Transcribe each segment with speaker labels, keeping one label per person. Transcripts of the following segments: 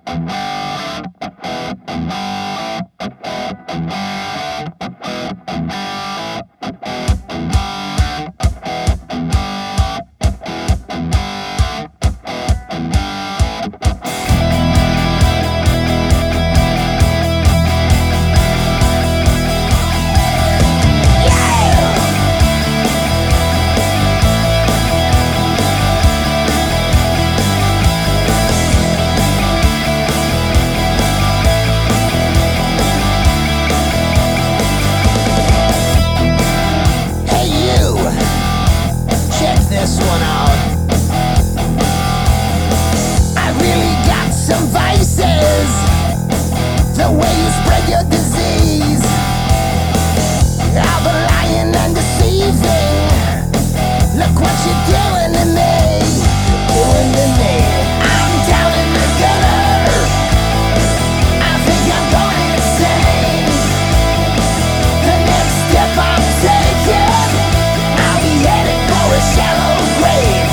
Speaker 1: This one out. I really got some vices. The way you spread your disease, I've been lying and deceiving. Look what you're doing to me. Doing to me. I'm down in the gutter. I think I'm going insane. The next step I'm taking, I'll be headed for a shallow grave.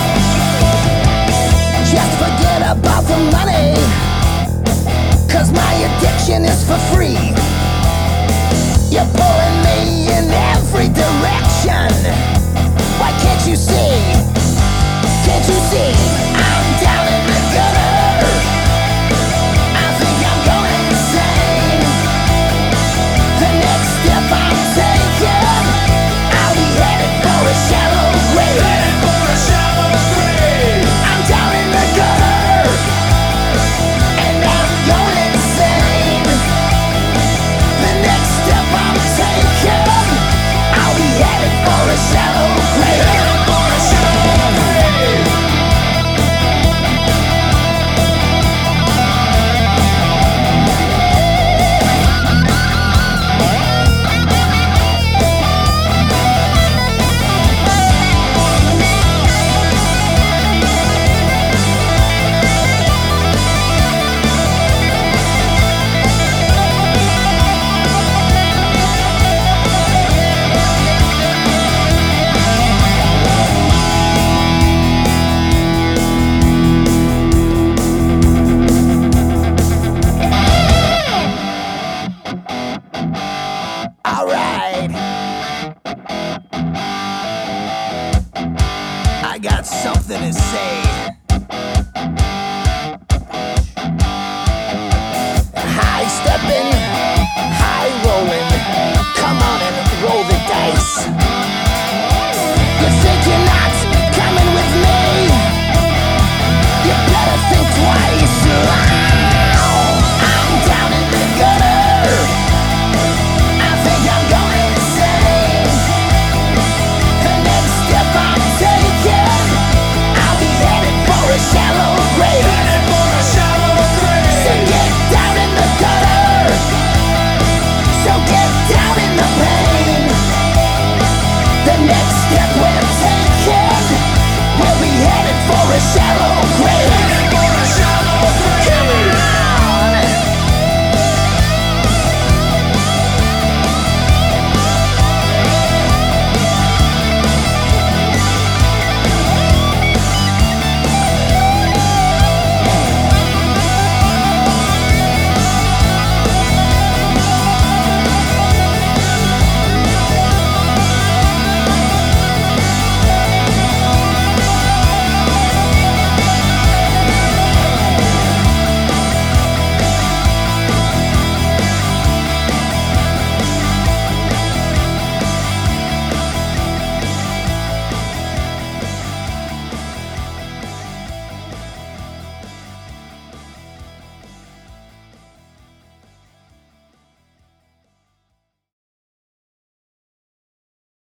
Speaker 1: Just forget about the money, 'cause my addiction is for free. You're pulling me in every direction. Why can't you see? Can't you see?